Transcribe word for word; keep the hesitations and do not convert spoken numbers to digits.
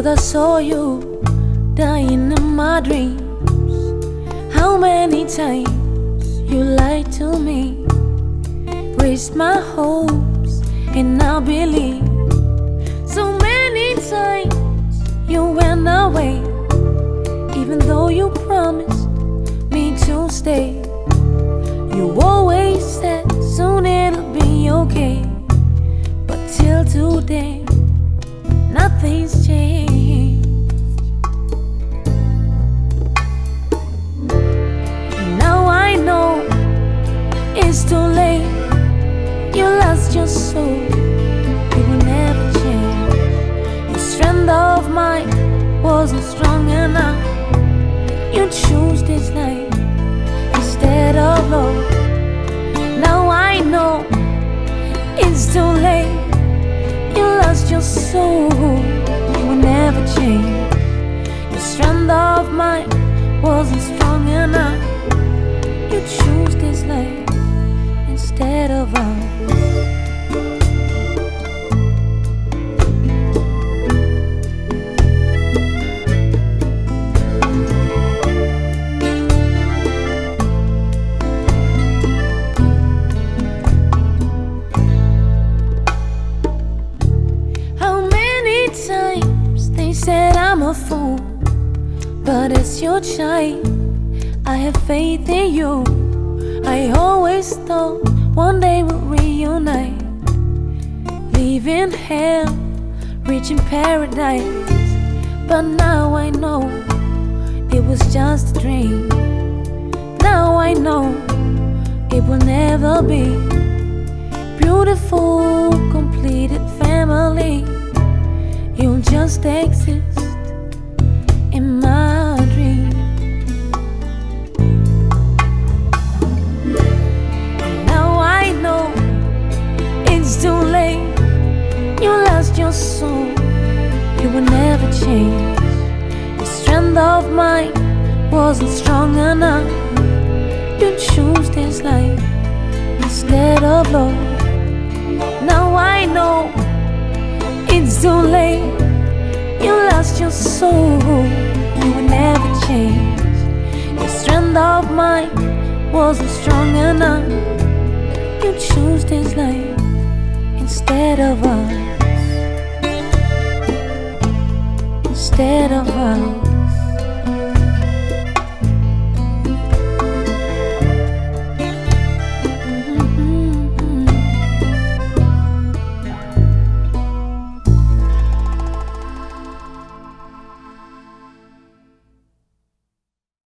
Truth, I saw you dying in my dreams. How many times you lied to me, raised my hopes and I believe. So many times you went away, even though you promised me to stay. You always said soon it'll be okay, but till today nothing's changed. Now I know it's too late. You lost your soul, it will never change. The strength of mine wasn't strong enough. You choose this life instead of love. Now I know it's too late. You lost your soul, it will never change. The strength of mine wasn't strong enough. You choose this life instead of us. Times they said I'm a fool, but as your child I have faith in you. I always thought one day we'll reunite, leaving hell, reaching paradise. But now I know it was just a dream. Now I know it will never be. Beautiful, completed family, you'll just exist in my dream. And now I know it's too late. You lost your soul, you will never change. The strength of mine wasn't strong enough. You choose this life instead of love. Now I know it's too late. You lost your soul, you will never change. The strength of mine wasn't strong enough. You choose this life instead of us. Instead of us.